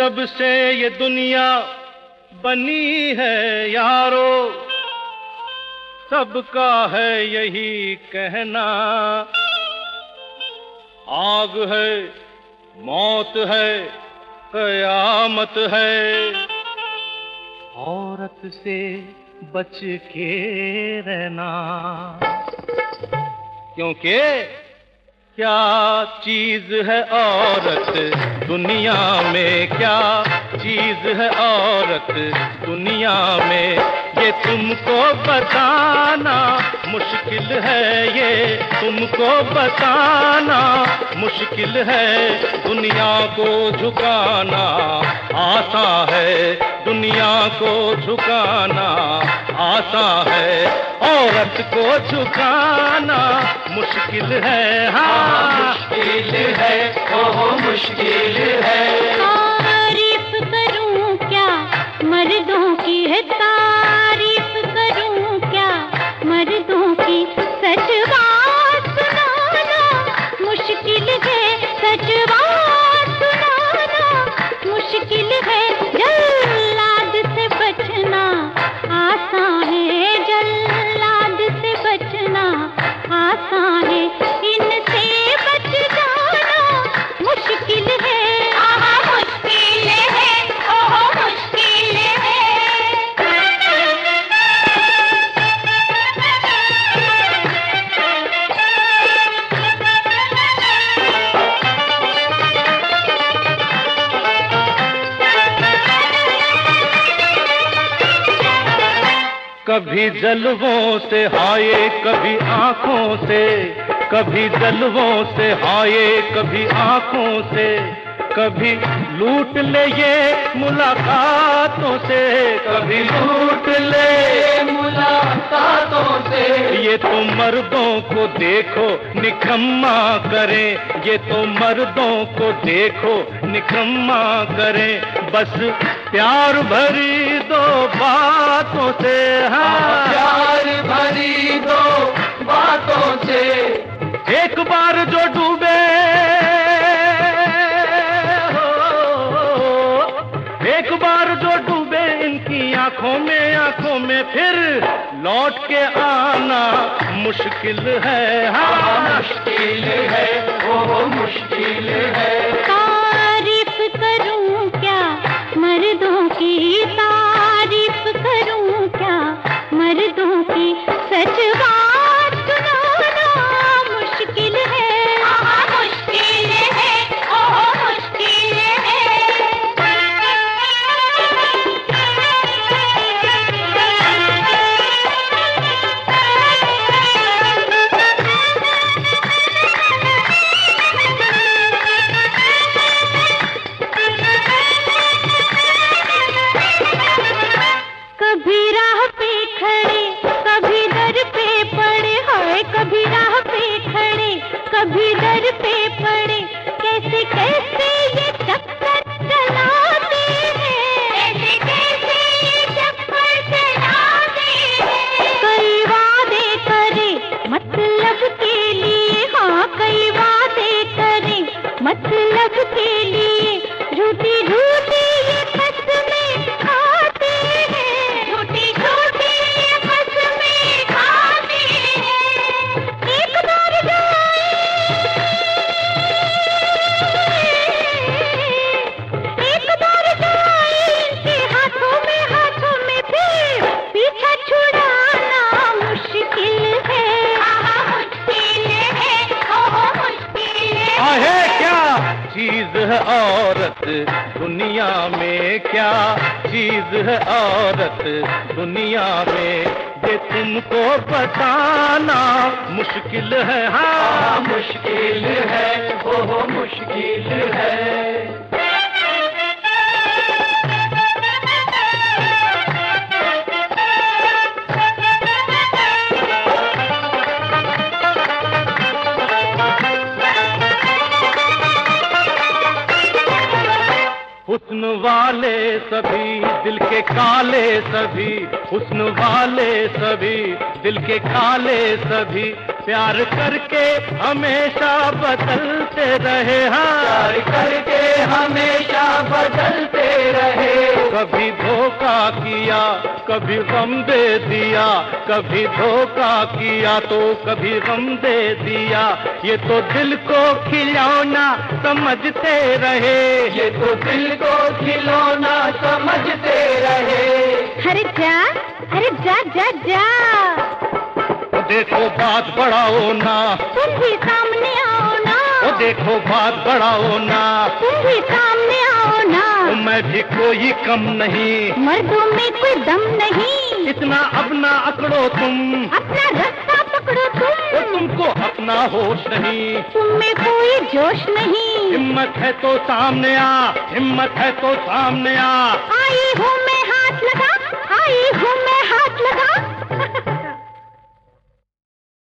जब से ये दुनिया बनी है यारो, सबका है यही कहना, आग है, मौत है, कयामत है, औरत से बच के रहना। क्योंकि क्या चीज है औरत दुनिया में, क्या चीज है औरत दुनिया में, ये तुमको बताना मुश्किल है, ये तुमको बताना मुश्किल है। दुनिया को झुकाना आसान है, दुनिया को झुकाना आसान है, औरत को झुकाना मुश्किल है। हाँ मुश्किल है, ओह मुश्किल है। तारीफ करूं क्या मर्दों की है, तारीफ करूं क्या मर्दों की, सच बात सुनाना मुश्किल है, सच बात सुनाना मुश्किल है। जल्लाद से बचना आसान है, जल्लाद से बचना आसान है, इनसे बच जाना मुश्किल है। मुश्किल है, ओह मुश्किल है। कभी जलवों से हाये कभी आंखों से, कभी जलवों से हाये कभी आंखों से, कभी लूट ले ये मुलाकातों से, कभी लूट ले मुलाकातों से। ये तो मर्दों को देखो निकम्मा करें, ये तो मर्दों को देखो निकम्मा करें, बस प्यार भरी दो बातों से। हाँ प्यार भरी दो बातों से। एक बार जो डूबे एक बार जो डूबे इनकी आंखों में, फिर लौट के आना मुश्किल है। हाँ मुश्किल है, ओह मुश्किल है। तारीफ करूं क्या मर्दों की, तारीफ करूं क्या मर्दों की, सच बात सुनाना मुश्किल है। मुश्किल है, ओह मुश्किल है। कभी राह पे खड़े कभी दर पे पड़े, हाय कभी राह पे खड़े कभी दर पे पड़े, कैसे कैसे ये चक्कर चलाते हैं, कैसे कैसे ये चक्कर चलाते हैं। कई वादे करे मतलब के लिए, हाँ कई वादे करे मतलब के लिए, झूठी झूठी ये कसमें खाते हैं, झूठी झूठी ये कसमें खाते हैं। एक बार जाए, एक बार जाए इनके हाथों में, फिर पीछा छुड़ाना मुश्किल है। मुश्किल है, ओह मुश्किल है। आहे क्या चीज है औरत दुनिया में, क्या चीज है औरत दुनिया में, ये तुमको बताना मुश्किल है। हाँ मुश्किल है, ओह मुश्किल है। हुस्न वाले सभी दिल के काले सभी, हुस्न वाले सभी दिल के काले सभी प्यार करके हमेशा बदलते रहे। हाँ, प्यार करके हमेशा बदलते रहे। कभी धोखा किया कभी गम दे दिया, कभी धोखा किया तो कभी गम दे दिया। ये तो दिल को खिलौना समझते रहे, ये तो दिल को खिलौना समझते रहे। अरे जा जा जा, देखो बात बढ़ाओ ना, तुम भी सामने आओ ना। ओ देखो बात बढ़ाओ ना, तुम भी सामने आओ ना। तो मैं भी कोई कम नहीं, मर्दों में कोई दम नहीं। इतना अब ना अकड़ो तुम, अपना रास्ता पकड़ो तुम। ओ तुमको अपना होश नहीं, तुम में कोई जोश नहीं। हिम्मत है तो सामने आ, हिम्मत है तो सामने आ। आई हूँ